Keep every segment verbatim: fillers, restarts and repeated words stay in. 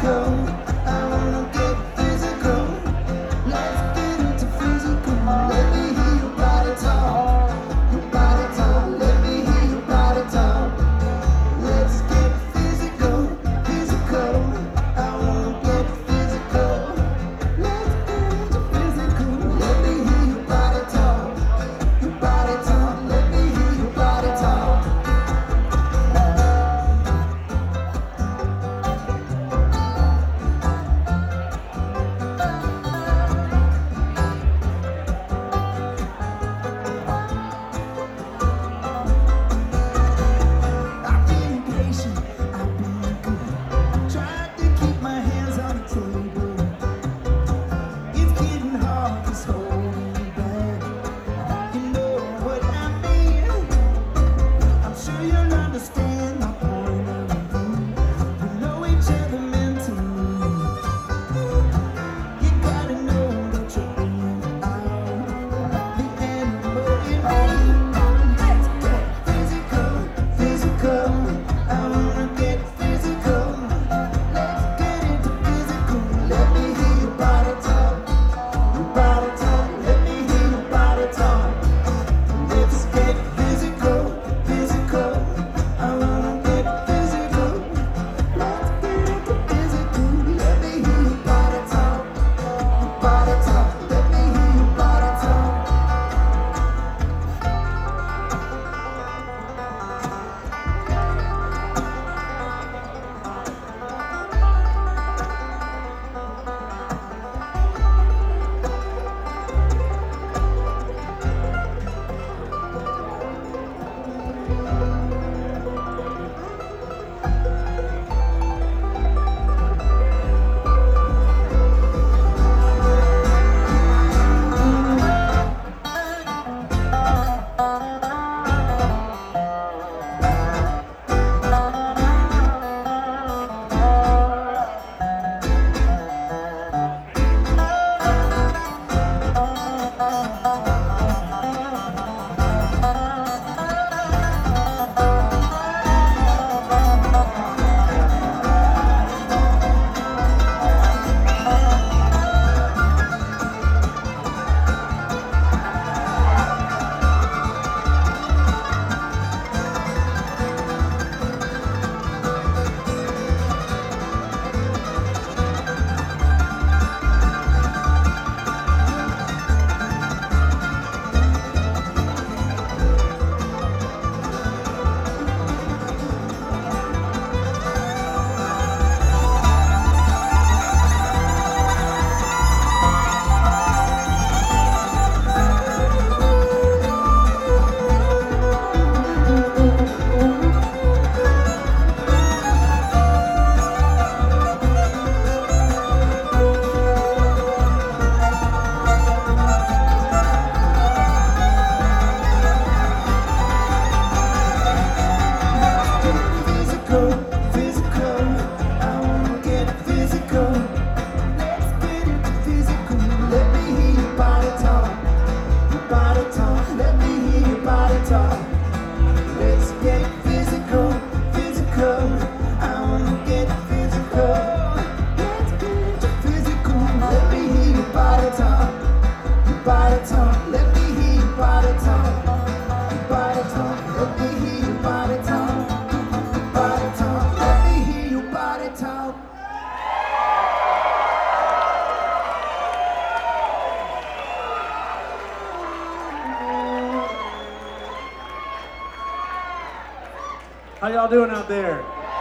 How y'all doing out there?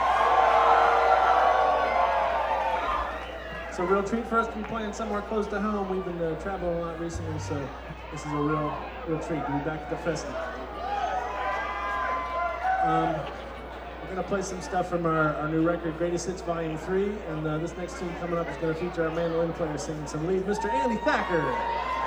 It's a real treat for us to be playing somewhere close to home. We've been uh, traveling a lot recently, so this is a real, real treat to be back at the festival. Um, we're gonna play some stuff from our, our new record, Greatest Hits Volume three, and uh, this next tune coming up is gonna feature our mandolin player singing some lead, Mister Andy Thacker.